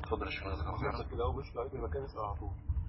اتفضل يا شيخ. نعمل كده اول مش لاقي المكان يسأل على طول.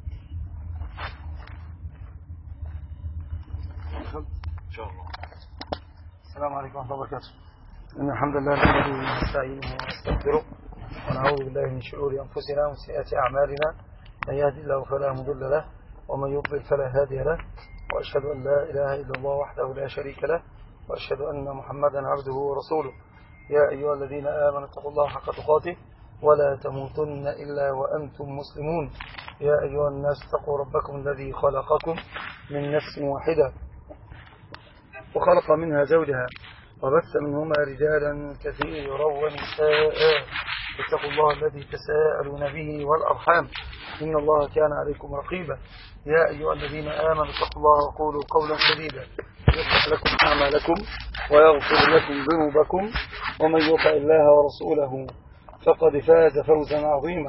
ان شاء الله. السلام عليكم ورحمة الله وبركاته. إن الحمد لله نحمده ونستعينه ونستغفره ونعوذ بالله من شرور أنفسنا ومن سيئات أعمالنا. من يهد الله فلا مضل له ومن يضلل فلا هادي له، وأشهد أن لا إله إلا الله وحده لا شريك له، وأشهد أن محمدا عبده ورسوله. يا أيها الذين آمنوا اتقوا الله حق تقاته ولا تموتن إلا وأنتم مسلمون. يا أيها الناس اتقوا ربكم الذي خلقكم من نفس واحدة وخلق منها زوجها وبث منهما رجالا كثيرا ونساء. اتقوا الله الذي تساءلون به والأرحام إن الله كان عليكم رقيبا. يا أيها الذين آمنوا اتقوا الله وقولوا قولا سديدا يصلح لكم أعمالكم ويغفر لكم ذنوبكم، ومن يطع الله ورسوله فقد فاز فوزا عظيما.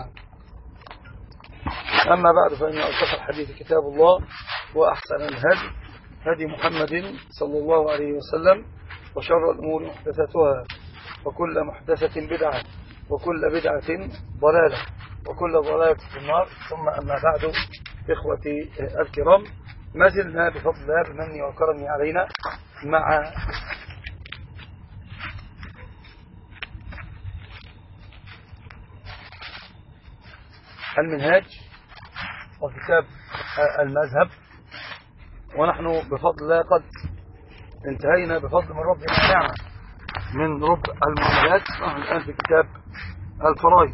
أما بعد، فإن أصدق الحديث كتاب الله، وأحسن الهدي هدي محمد صلى الله عليه وسلم، وشر الأمور محدثاتها، وكل محدثة بدعة، وكل بدعة ضلالة، وكل ضلالة في النار. ثم أما بعد، إخوتي الكرام، ما زلنا بفضل الله بمنه وكرمه علينا مع المنهاج وكتاب المذهب، ونحن بفضل الله قد انتهينا بفضل من ربنا نعمة من رب المعاملات. نحن الآن في كتاب الفرائض،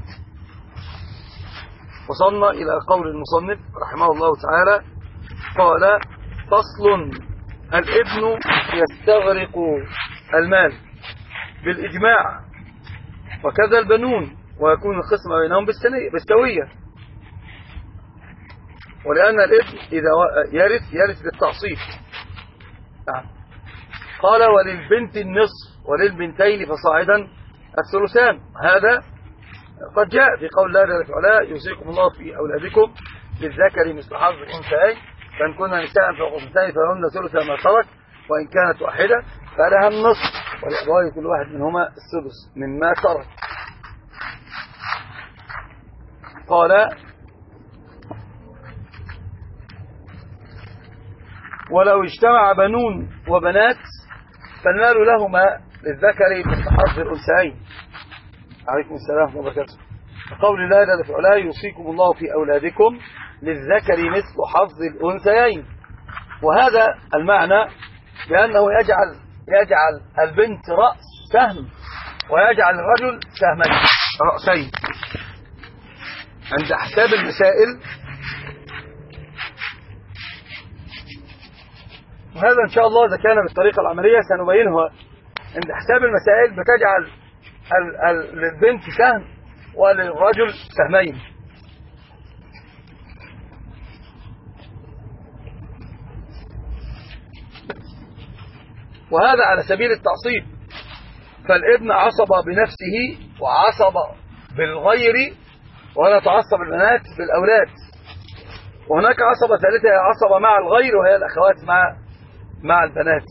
وصلنا إلى قول المصنف رحمه الله تعالى، قال: فصل: الابن يستغرق المال بالإجماع، وكذا البنون، ويكون القسم بينهم بالسوية، ولأن الابن إذا يرث بالتعصيب. قال: وللبنت النصف وللبنتين فصاعدا الثلثان. هذا قد جاء في قول الله جل وعلا: يوصيكم الله في أولادكم للذكر مثل حظ الأنثيين، فإن كن نساء فوق اثنتين فلهن ثلث ما ترك، وإن كانت واحدة فلها النصف، ولأبويه كل واحد منهما السدس مما ترك. قال: ولو اجتمع بنون وبنات فالمال لهما للذكر مثل حظ الأنثيين. عليكم السلام ورحمة الله وبركاته. قول الله جل وعلا: يوصيكم الله في أولادكم للذكر مثل حظ الأنثيين. وهذا المعنى بأنه يجعل البنت رأس سهم، ويجعل الرجل سهمين رأسين. عند حساب المسائل، وهذا إن شاء الله إذا كان بالطريقة العملية سنبينها. عند حساب المسائل بتجعل للبنت سهم وللرجل سهمين. وهذا على سبيل التعصيب، فالابن عصب بنفسه وعصب بالغير، ولا تعصب البنات بالأولاد. وهناك عصبة ثالثة هي عصبة مع الغير، وهي الأخوات مع البنات.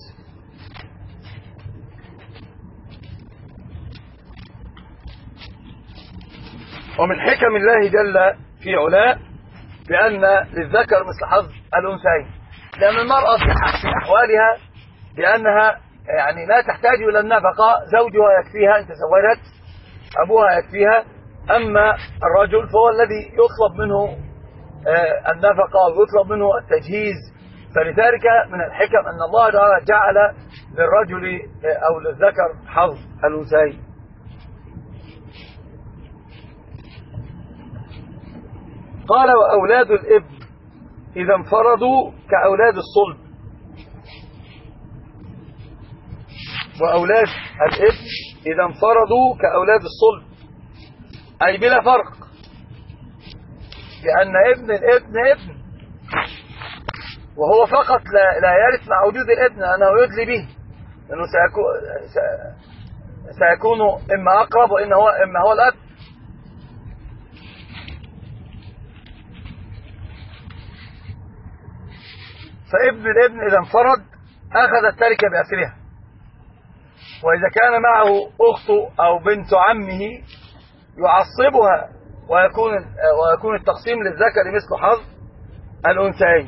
ومن حكم الله جل في علاه بأن للذكر مثل حظ الأنثيين، لأن المرأة في أحوالها بأنها يعني لا تحتاج إلى النفقة، زوجها يكفيها إن تزوجت، أبوها يكفيها. أما الرجل فهو الذي يطلب منه النفقة ويطلب منه التجهيز. فلذلك من الحكم أن الله جعل للرجل أو للذكر حظ الأنثيين. قال: وأولاد الابن إذا انفردوا كأولاد الصلب. وأولاد الابن إذا انفردوا كأولاد الصلب، أي بلا فرق، لأن ابن الابن ابن، وهو فقط لا يرث مع وجود الابن لأنه يدلي به، لأنه سيكون إما أقرب وإما هو الأب. فابن الابن إذا انفرد أخذ التركة بأسرها، وإذا كان معه أخت أو بنت عمه يعصبها ويكون التقسيم للذكر مثل حظ الأنثيين.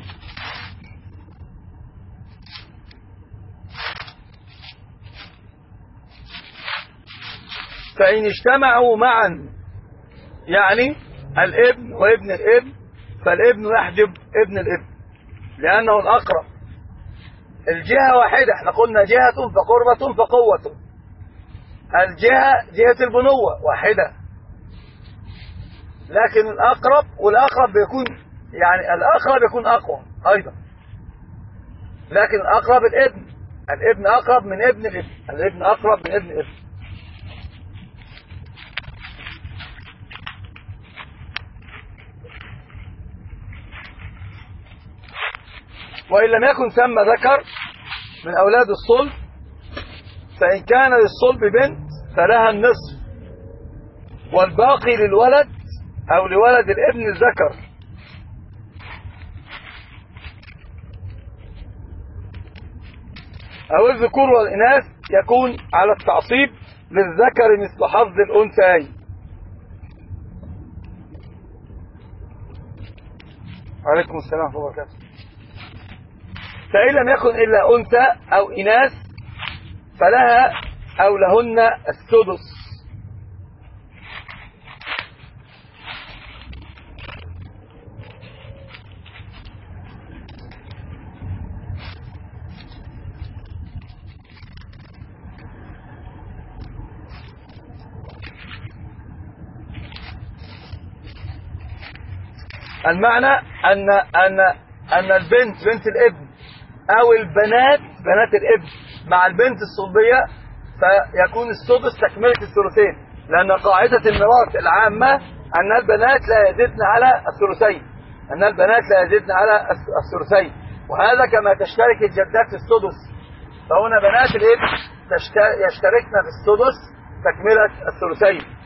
فإن اجتمعوا معا يعني الابن وابن الابن فالابن يحجب ابن الابن لأنه الأقرب. الجهة واحدة، احنا قلنا جهة فقربة فقوة. الجهة جهة البنوة واحدة، لكن الأقرب والأقرب بيكون يعني الأقرب يكون أقوى أيضا، لكن الأقرب الابن أقرب من ابن الابن، الابن أقرب من ابن الابن. وإن لم يكن ثم ذكر من أولاد الصلب فإن كان للصلب بنت فلها النصف والباقي للولد أو لولد الابن الذكر. أو الذكور والإناث يكون على التعصيب للذكر مثل حظ الأنثيين. عليكم السلام ورحمة الله وبركاته. فإن لم يكن إلا أنثى أو إناث فلها أو لهن السدس. المعنى أن البنت بنت الابن أو البنات بنات الابن مع البنت الصلبية فيكون السدس تكملة الثلثين، لأن قاعدة الميراث العامة أن البنات لا يزيدن على الثلثين، وهذا كما تشترك الجدات في السدس، فهنا بنات الابن يشتركن في السدس تكملة الثلثين.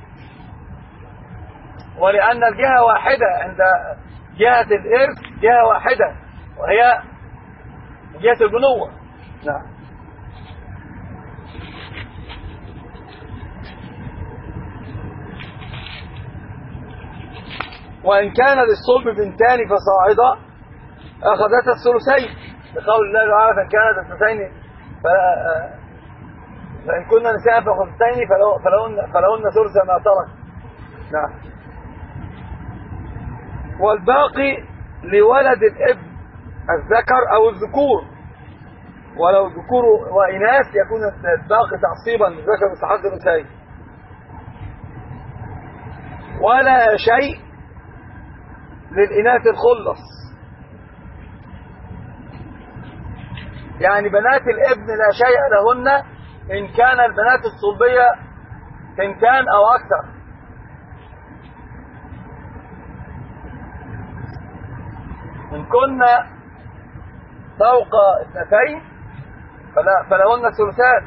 ولأن الجهة واحدة عند جهة الإرث جهة واحدة وهي جهة البنوة. نعم. وإن كان للصلب بنتان فصاعدا أخذت الثلثين بقول الله تعالى فإن كانت اثنتين فإن كنا نساء فخمسين فلهن ثلث ما ترك. نعم. والباقي لولد الابن الذكر أو الذكور، ولو ذكور وإناث يكون الباقي تعصيبا للذكر مثل حظ الأنثيين. ولا شيء للإناث الخلص، يعني بنات الابن لا شيء لهن إن كان البنات الصلبية ثنتان أو أكثر. إن كنا فوق اثنتين فلهن الثلثان،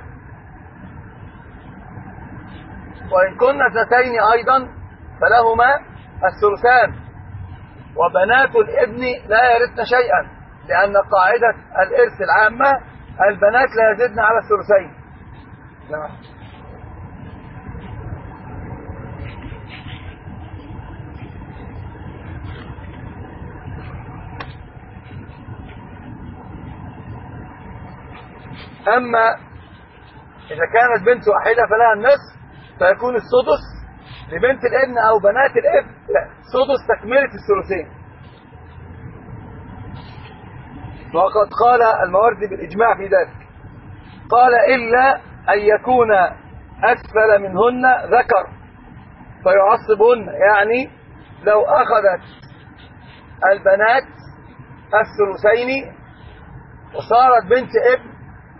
وإن كنا اثنتين أيضا فلهما الثلثان. وبنات الابن لا يرثن شيئا، لأن قاعدة الإرث العامة البنات لا يزيدن على الثلثين. نعم. أما إذا كانت بنت واحدة فلها النصف فيكون السدس لبنت الابن أو بنات الابن سدس تكملة الثلثين. وقد قال الماوردي بالإجماع في ذلك، قال إلا أن يكون أسفل منهن ذكر فيعصبهن، يعني لو أخذت البنات الثلثين وصارت بنت ابن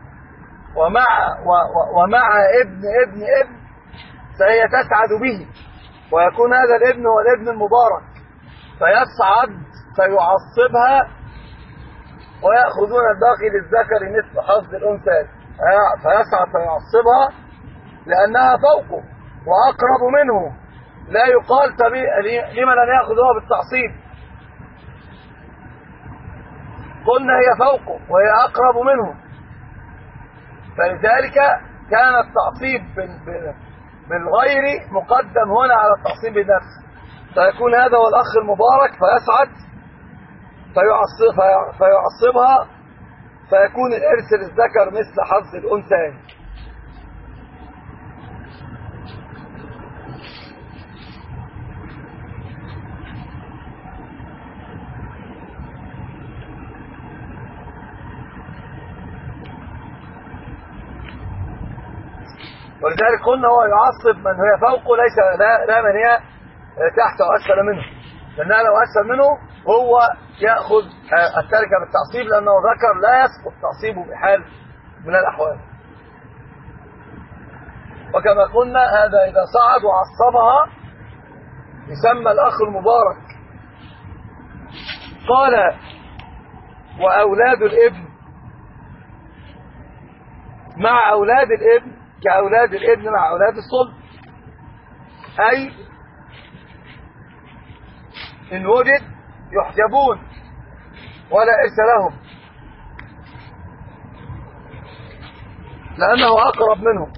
ومع ابن فهي تسعد به، ويكون هذا الابن هو الابن المبارك فيصعد فيعصبها ويأخذون الباقي للذكر مثل حظ الأنثى، فيصعد فيعصبها لأنها فوقه وأقرب منه. لا يقال لما لم يأخذ هو بالتعصيب، قلنا هي فوقه وهي أقرب منه، فلذلك كان التعصيب بالغير مقدم هنا على التعصيب بالنفس. فيكون هذا هو الأخ المبارك فيسعد فيعصبها فيكون الإرث للذكر مثل حظ الأنثيين. ولذلك قلنا هو يعصب من هي فوقه، ليس لا من هي تحت وأسفل منه، لأنها لو أسفل منه هو يأخذ التركة بالتعصيب، لأنه ذكر لا يسقط تعصيبه بحال من الأحوال. وكما قلنا هذا إذا صعد وعصبها يسمى الأخ المبارك. قال وأولاد الابن مع أولاد الابن كأولاد الابن مع أولاد الصلب، أي إن وجد يحجبون ولا إرث لهم لأنه أقرب منهم.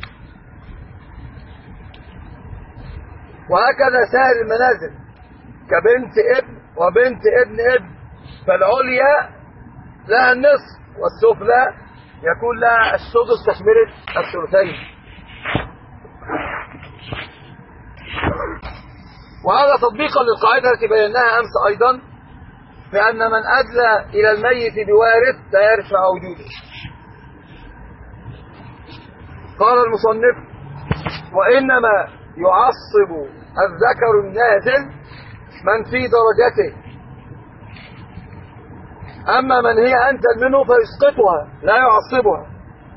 وهكذا سائر المنازل كبنت ابن وبنت ابن ابن، فالعليا لها النصف والسفلى يكون لها السدس تكملة الثلثين. وهذا تطبيقا للقاعدة التي بيناها أمس أيضا، بأن من أدلى إلى الميت بوارث لا يرث مع وجوده. قال المصنف وإنما يعصب الذكر النازل من في درجته، أما من هي أنزل منه فيسقطها لا يعصبها.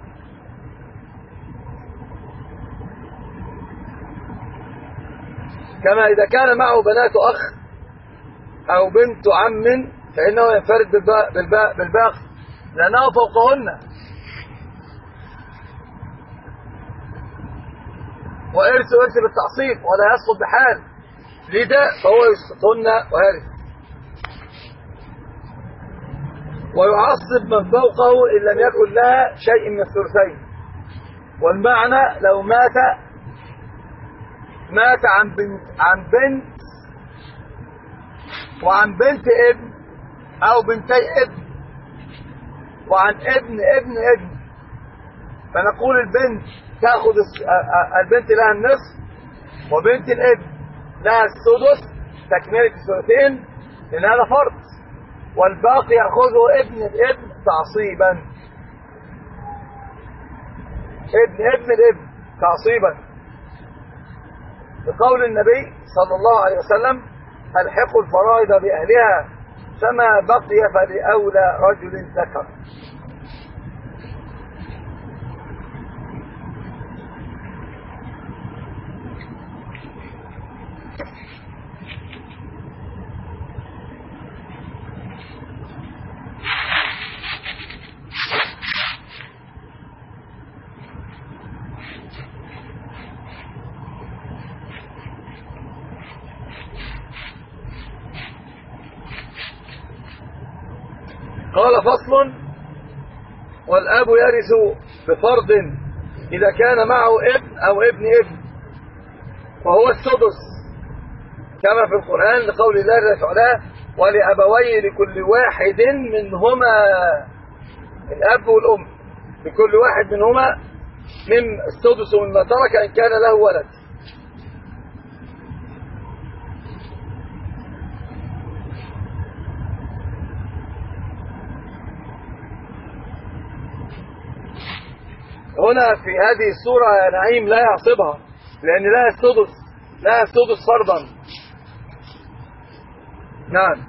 كما إذا كان معه بنات أخ أو بنت عم فإنه ينفرد بالباقي لأنه فوقهن، وإرث بالتعصيب ولا يسقط بحال، لذا فهو يسقطهن ويرث. ويعصب من فوقه إن لم يكن لها شيء من الثلثين. والمعنى لو مات عن بنت وعن بنت ابن أو بنتي ابن وعن ابن ابن ابن، فنقول البنت تأخذ البنت لها النصف وبنت الابن لها السدس تكملة الثلثين لأن هذا فرض، والباقي يأخذه ابن الابن تعصيبا، ابن الابن تعصيبا، بقول النبي صلى الله عليه وسلم الحقوا الفرائض بأهلها فما بقي فلأولى رجل ذكر. قال فصل والأب يرث بفرض إذا كان معه ابن أو ابن ابن وهو السدس، كما في القرآن لقول الله جل وعلا ولأبويه لكل واحد منهما، الأب والأم لكل واحد منهما من السدس مما ترك إن كان له ولد. هنا في هذه السورة يا نعيم لا يعصبها لأن لها السدس فرضا. نعم،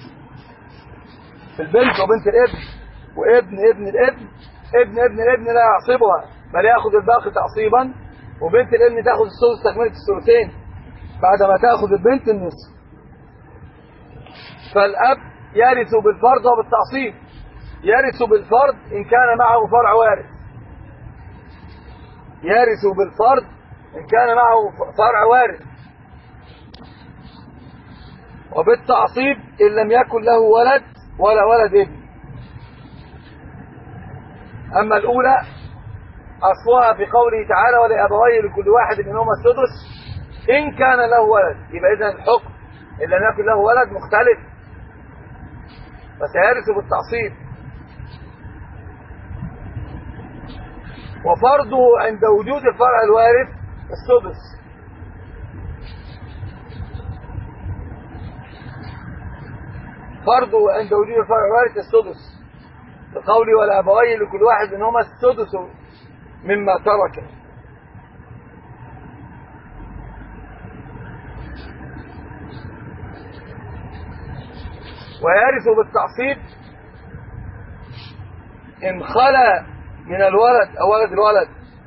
في البنت وبنت الابن وابن ابن الابن ابن الابن لا يعصبها بل يأخذ الباقي تعصيبا، وبنت الابن تأخذ السدس تكملة الثلثين بعدما تأخذ البنت النصف. فالأب يرث بالفرض وبالتعصيب، يرث بالفرض إن كان معه فرع وارث، يرث بالفرض إن كان معه فرع وارث، وبالتعصيب إن لم يكن له ولد ولا ولد ابن. أما الأولى أصلها في قوله تعالى ولأبويه لكل واحد منهما السدس إن كان له ولد، يبقى إذن الحكم إن لم يكن له ولد مختلف فسيرث بالتعصيب. وفرضه عند وجود الفرع الوارث السدس. فرضه عند وجود الفرع الوارث السدس، بقوله والأبوين لكل واحد منهما السدس مما ترك. ويرث بالتعصيب إن خلا من الولد أو ولد الولد،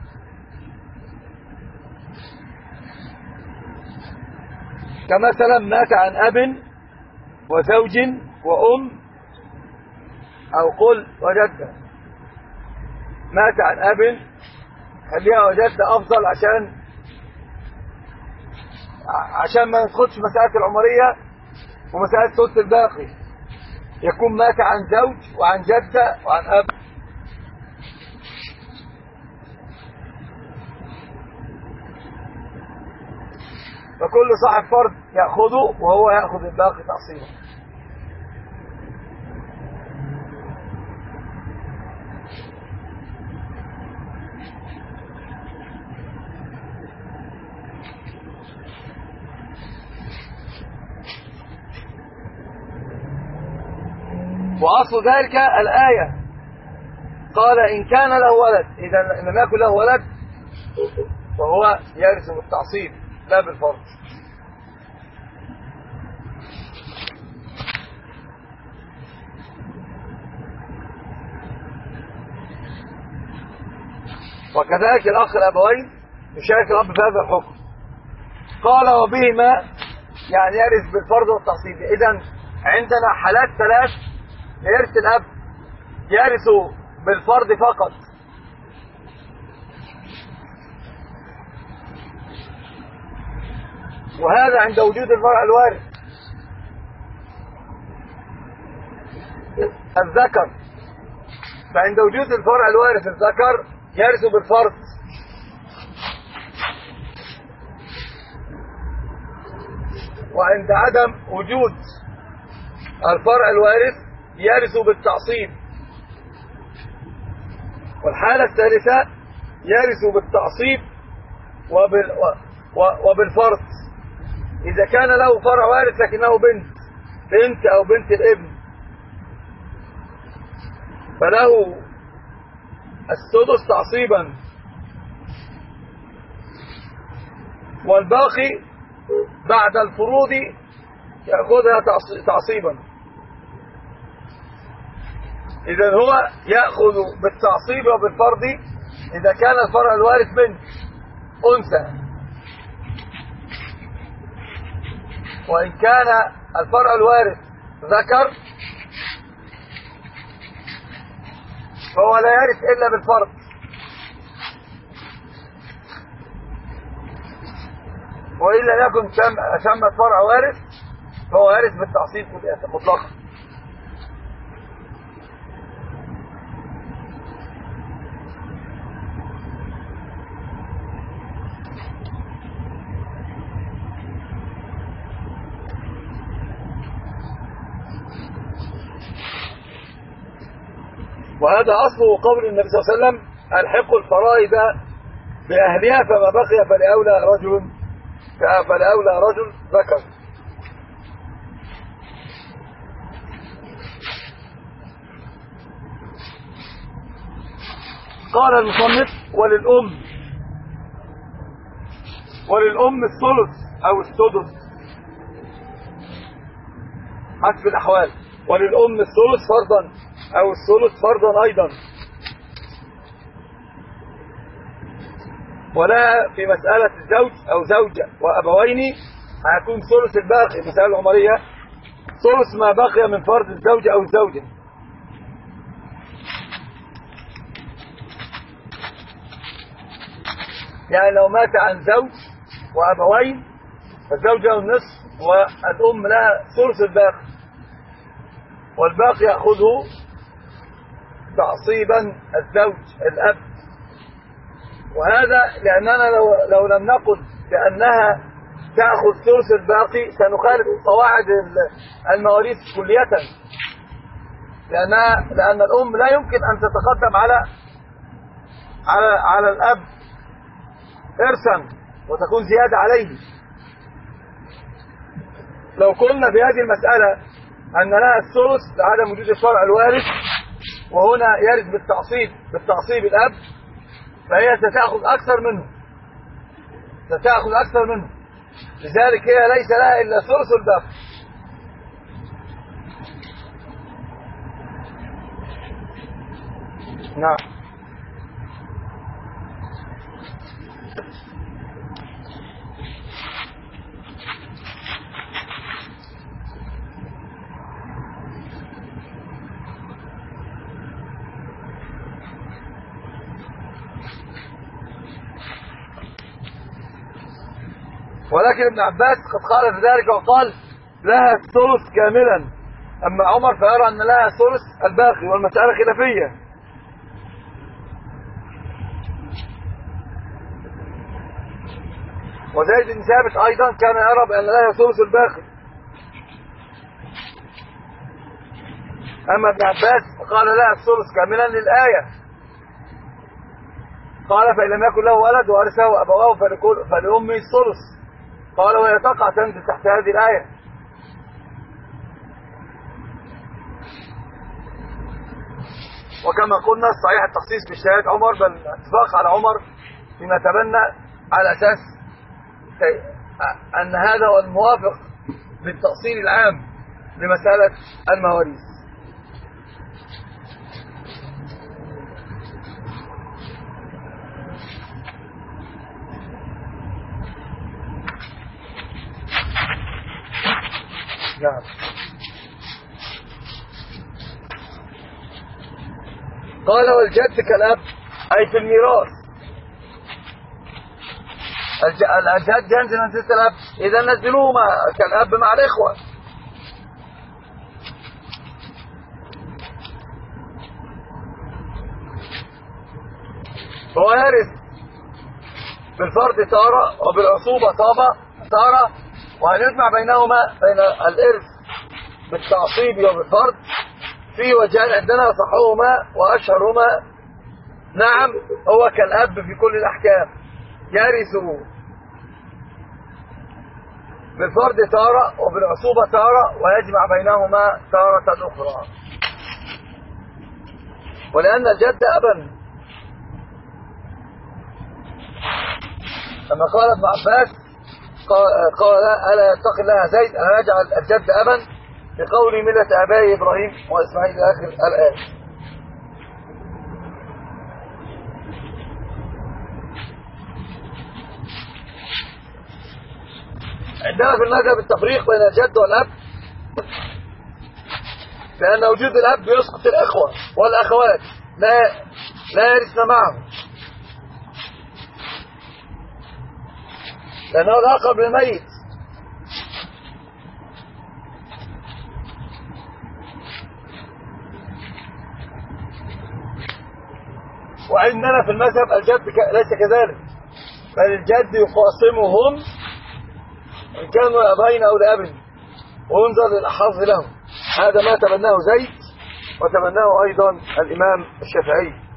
كمثلا مات عن أب وزوج وأم، أو قل وجدة. مات عن أب، خليها وجدة أفضل عشان ما ندخلش مسألة العمرية ومسألة ثلث الباقي. يكون مات عن زوج وعن جدة وعن أب. فكل صاحب فرد يأخذه وهو يأخذ الباقي تعصيبا. وأصل ذلك الآية قال إن كان له ولد، إذا لم يكن له ولد فهو يرث بالتعصيب لا بالفرض. وكذلك الأخ الأبوين يشارك الأب في هذا الحكم. قال وبهما يعني يرث بالفرض والتعصيب. إذن عندنا حالات ثلاث لإرث الأب: يرث بالفرض فقط، وهذا عند وجود الفرع الوارث الذكر. فعند وجود الفرع الوارث الذكر يرث بالفرض، وعند عدم وجود الفرع الوارث يرث بالتعصيب. والحالة الثالثة يرث بالتعصيب وبالفرض إذا كان له فرع وارث لكنه بنت أو بنت الابن، فله السدس تعصيبا، والباقي بعد الفروض يأخذها تعصيبا. إذن هو يأخذ بالتعصيب وبالفرض إذا كان الفرع الوارث بنت أنثى، وإن كان الفرع الوارث ذكر فهو لا يرث إلا بالفرض. وإن لم يكن ثمة فرع وارث فهو يرث بالتعصيب مطلقا. وهذا أصله قول النبي صلى الله عليه وسلم: الحقوا الفرائض بأهلها فما بقي فلأولى رجل ذكر. قال المصنف: وللأم الثلث أو السدس حسب الأحوال. وللأم الثلث فرضا أو الثلث فرضا أيضا. ولا في مسألة الزوج أو زوجة وأبوين هيكون ثلث الباقي، مسألة العمرية ثلث ما بقي من فرض الزوج أو الزوجة. يعني لو مات عن زوج وأبوين فالزوجة النصف والأم لها ثلث الباقي، والباقي يأخذه تعصيبا الزوج الأب. وهذا لأننا لو لم نقل بأنها تأخذ ثلث الباقي سنخالف قواعد المواريث كلية، لأن الأم لا يمكن أن تتقدم على الأب إرثا وتكون زيادة عليه. لو قلنا في هذه المسألة أن لها الثلث لعدم وجود الشرع الوارث، وهنا يرث بالتعصيب الأب، فهي ستأخذ أكثر منه، لذلك هي ليس لها إلا ثلث الباقي. نعم. ولكن ابن عباس قد قال في ذلك وقال لها الثلث كاملا، أما عمر فيرى أن لها ثلث الباقي، والمسألة خلافية. وزيد بن ثابت أيضا كان يرى بأن لها ثلث الباقي، أما ابن عباس قال لها الثلث كاملا للآية، قال فإن لم يكن له ولد وارثه أبواه فلأمه الثلث، قال وهي تقع تنزل تحت هذه الآية. وكما قلنا صحيح التخصيص باجتهاد عمر، بل الاتفاق على عمر فيما تبنى على أساس أن هذا هو الموافق للتأصيل العام لمسألة المواريث. نعم. قال والجد كالأب أي في الميراث، الجد ينزل منزلة الأب، إذا نزلوه كالأب مع الإخوة. هو يرث بالفرد تارة وبالعصوبة تارة، وهل يجمع بينهما بين الإرث بالتعصيب وبالفرد؟ في وجهان عندنا صحهما وأشهرهما نعم هو كالأب في كل الأحكام، يرث بالفرد تارة وبالعصوبة تارة، ويجمع بينهما تارة أخرى. ولأن الجد أبا، لما قال ابن عباس قال ألا يتقي الله زيد ألا يجعل الجد أبا بقول ملة آبائي إبراهيم وإسماعيل آخر الآية. عندنا في المذهب التفريق بين الجد والأب، لأن وجود الأب يسقط الإخوة والأخوات لا يرثن معه، لأنه الأقرب للميت. وعندنا في المذهب الجد ليس كذلك، بل الجد يقاسمهم إن كانوا لأبين أو لأب، وينظر للأحظ لهم. هذا ما تبناه زيد وتبناه أيضا الإمام الشافعي.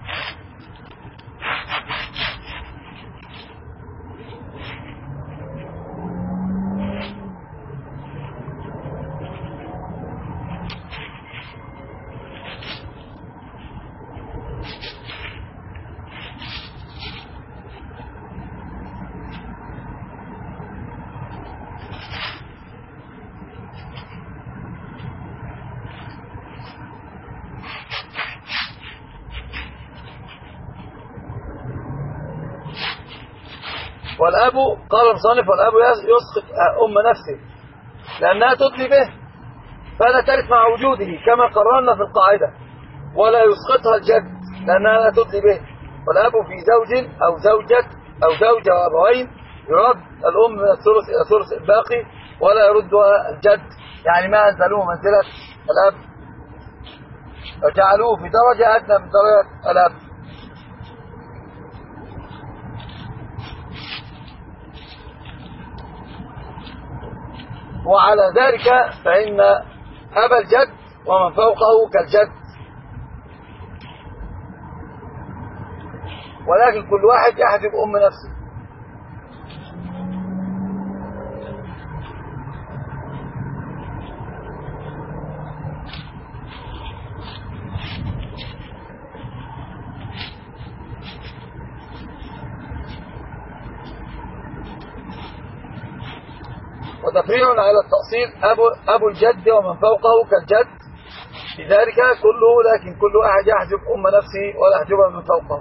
والأب قال المصنف والأب يسقط أم نفسه لأنها تدلي به، فلا ترث مع وجوده كما قررنا في القاعدة، ولا يسقطها الجد لأنها لا تدلي به. والأب في زوج أو زوجة وأبوين يرد الأم من الثلث إلى ثلث الباقي، ولا يردها الجد، يعني ما أنزلوه منزلة الأب، وجعلوه في درجة أدنى من درجة الأب. وعلى ذلك فإن أبا الجد ومن فوقه كالجد، ولكن كل واحد يحجب أم نفسه. وتفريع على التأصيل أبو الجد ومن فوقه كالجد في ذلك كله، لكن كل واحد يحجب أم نفسه ولا يحجبها من فوقه.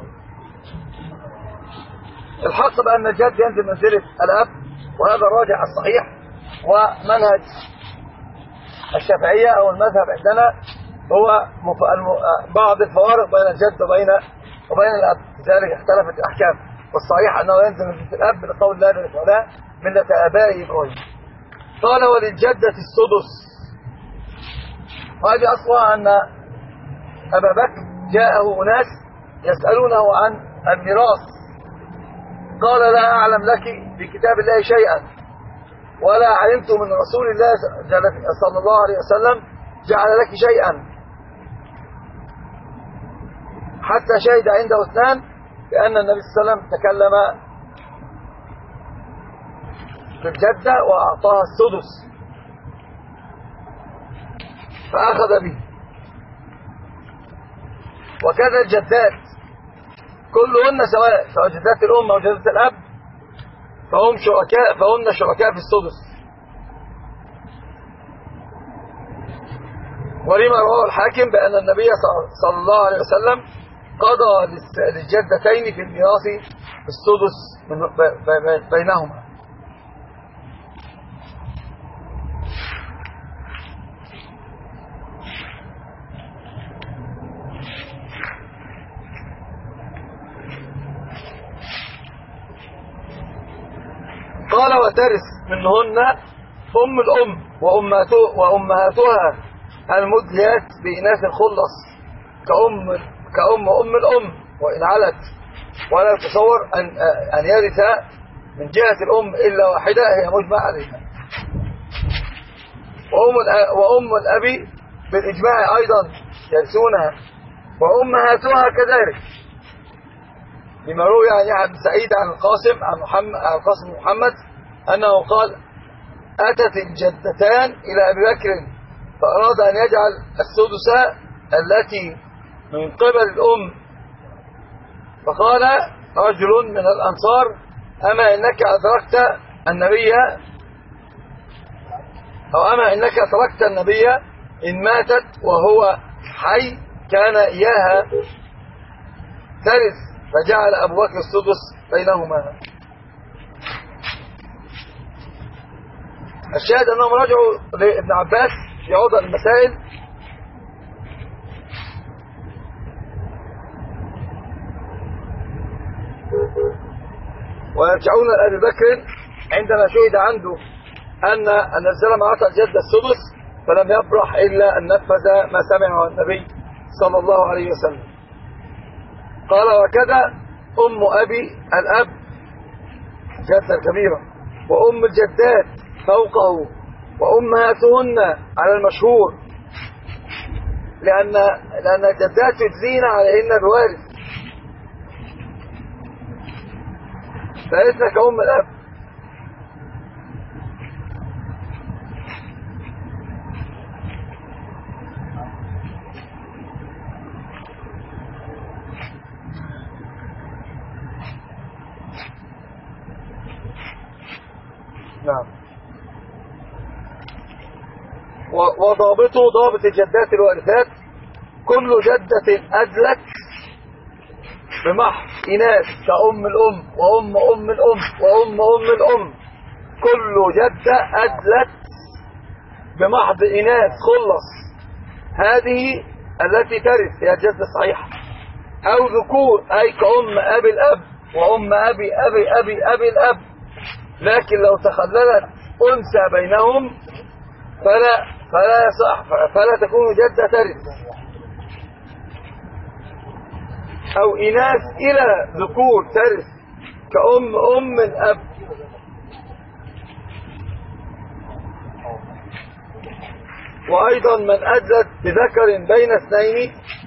الحق بأن الجد ينزل منزلة الأب، وهذا الراجع الصحيح، ومنهج الشافعية أو المذهب عندنا هو بعض الفوارق بين الجد وبين الأب، لذلك اختلفت الأحكام، والصحيح أنه ينزل منزلة الأب لقول الله جل وعلا ملة آبائه إبراهيم. قال وللجدة السدس. وهذه أصلها أن أبا بكر جاءه أناس يسألونه عن الميراث، قال لا أعلم لك في كتاب الله شيئا ولا علمت من رسول الله صلى الله عليه وسلم جعل لك شيئا، حتى شهد عنده اثنان بأن النبي صلى الله عليه وسلم تكلم في الجدة وأعطاها السدس فأخذ به. وكذا الجدات كلهن سواء جدات الأم أو جدات الأب فهن شركاء في السدس. ولما رواه الحاكم بأن النبي صلى الله عليه وسلم قضى للجدتين في الميراث السدس بينهما. قال وترث منهن أم الأم وأمهاتها المدليات بإناث الخلص كأم الأم وإن علت، ولا يتصور أن يرث من جهة الأم إلا واحدة هي مجمع عليها. وأم الأب بالإجماع أيضا يرثونها، وأمهاتها كذلك، لما روي عن يحيى بن سعيد عن القاسم بن محمد أنه قال أتت الجدتان إلى أبي بكر فأراد أن يجعل السدس التي من قبل الأم، فقال رجل من الأنصار أما إنك أدركت النبي أو أما إنك تركت النبي إن ماتت وهو حي كان إياها ثالث، فجعل أبو بكر السدس بينهما. الشاهد أنهم رجعوا لابن عباس في عوض المسائل ويرجعون لأبي بكر عندما شهد عنده أن النبي صلى الله عليه وسلم أعطى الجدة السدس، فلم يبرح إلا أن نفذ ما سمعه النبي صلى الله عليه وسلم. قال وكذا أم أبي الأب جدة الكبيرة وأم الجدات فوقه وأمهاتهن على المشهور، لأن الجدات يجزين عليهن الوارث فإذن كأم الأب. نعم. وضابطه ضابط الجدات الوارثات كل جدة أدلت بمحض إناث كأم الأم وأم الأم وأم الأم، كل جدة أدلت بمحض إناث خلص هذه التي ترث هي الجدة الصحيحة، أو ذكور أي كأم أبي الأب وأم أبي الأب، لكن لو تخللت أنثى بينهم فلا يصح، فلا تكون جدة ترث، أو إناث إلى ذكور ترث كأم الأب. وأيضا من أدلت بذكر بين اثنين